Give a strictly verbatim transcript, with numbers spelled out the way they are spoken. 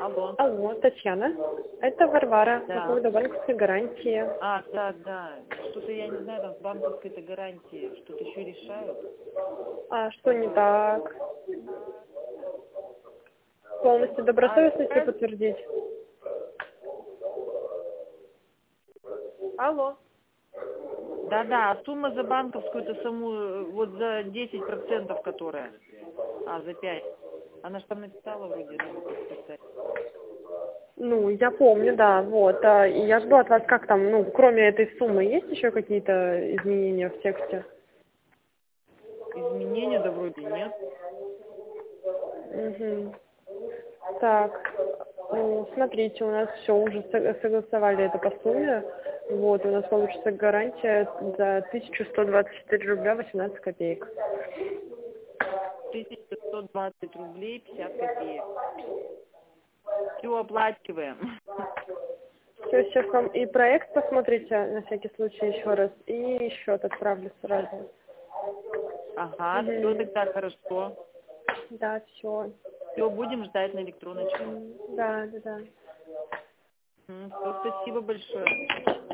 Алло. Алло, Татьяна. Это Варвара Да. по поводу банковской гарантии. А, да, да. Что-то я не знаю, там с банковской-то гарантии что-то еще решают. А что не так? Полностью добросовестность А, подтвердить? Алло. Да-да, а сумма за банковскую-то саму, э, вот за десять процентов которая, а, за пять. Она же там написала вроде, надо подписать. Ну, я помню, да, вот. а, И я жду от вас, как там, ну, кроме этой суммы, есть еще какие-то изменения в тексте? Изменения, да вроде нет. Угу. Так, ну, смотрите, у нас все уже со- согласовали это по сумме. Вот, у нас получится гарантия за тысячу сто двадцать четыре рубля восемнадцать копеек. тысяча сто двадцать рублей пятьдесят копеек. Все оплачиваем. Все, сейчас вам и проект посмотрите, на всякий случай еще раз, и счет отправлю сразу. Ага, все Угу. тогда хорошо. Да, все. Все, будем ждать на электроночку. Да, да, да. Все, спасибо большое.